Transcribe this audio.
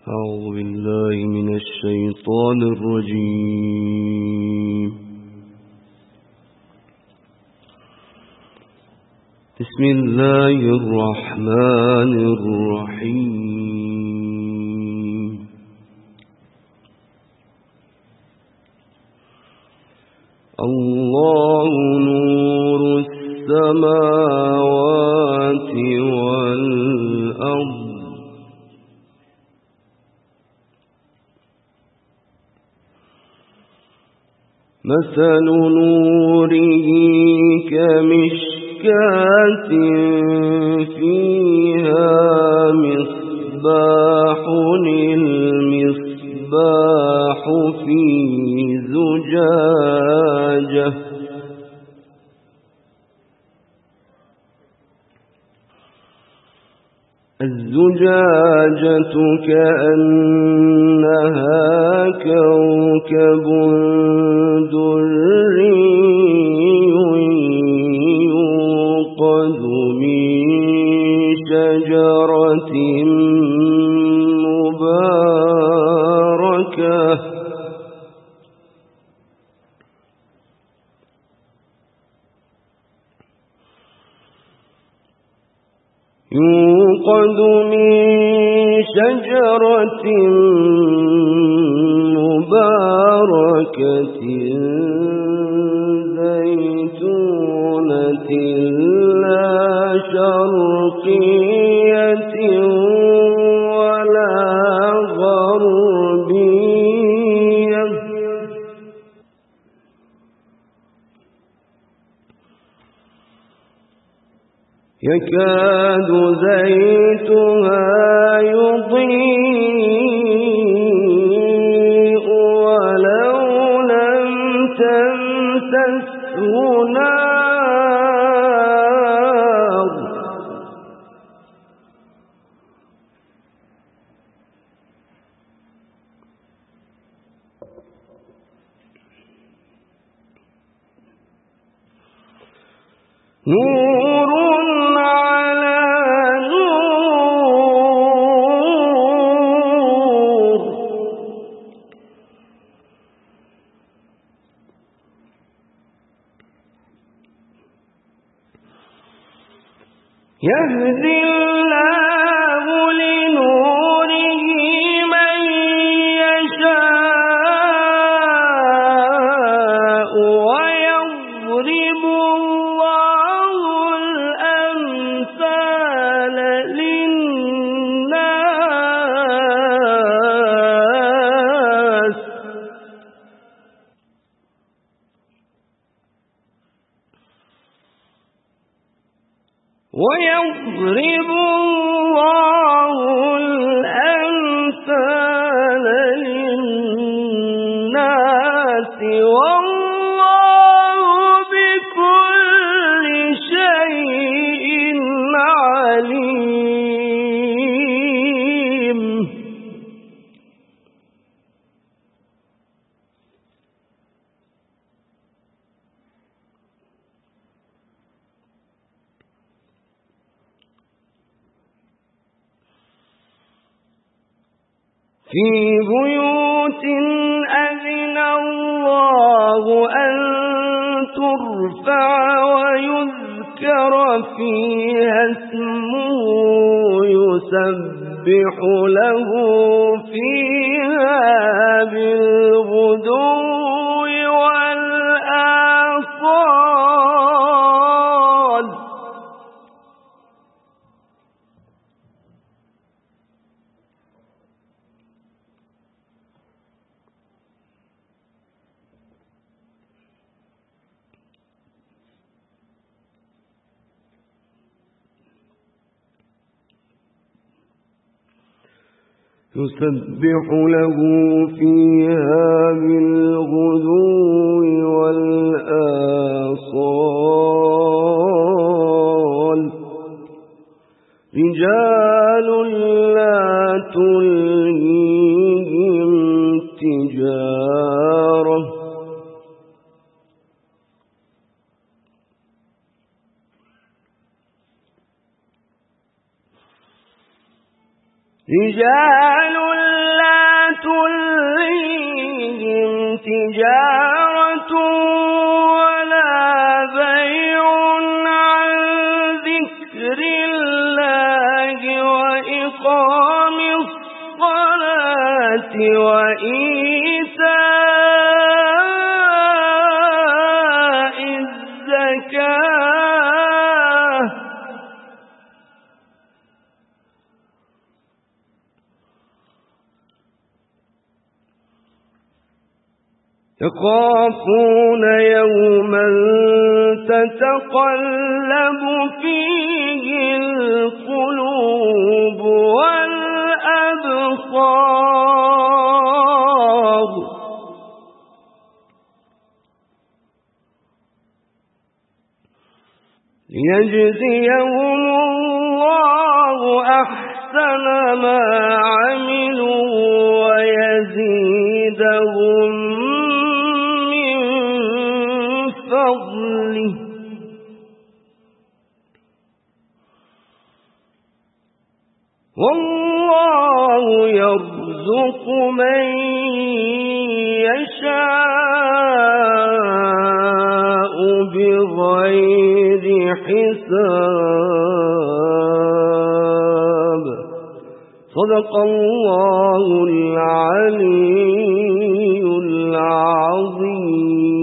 أعوذ بالله من الشيطان الرجيم. بسم الله الرحمن الرحيم. الله نور السماوات والأرض مثل نوره كمشكاة فيها مصباح المصباح في زجاجة الزجاجة كأنها كوكب دري يوقد من شجرة مباركة زيتونة لا شرقية ولا غربية يكاد زيتها يضيء ولو لم تمسسه نار نور على نور يهدي الله لنوره من يشاء ويضرب الله الأمثال للناس والله بكل شيء عليم. في بيوت أذن الله أن ترفع ويذكر فيها اسمه يسبح له فيها بالغدو والآصال يسبح له فيها بالغدو والآصال رجال لا تلهيهم تجارة رجال تجارة ولا بيع عن ذكر الله وإقام الصلاة وإيتاء الزكاة يخافون يوما تتقلب فيه القلوب والأبصار ليجزيهم الله أحسن ما عملوا ويزيدهم من فضله والله يرزق من يشاء بغير حساب. صدق الله العلي العظيم.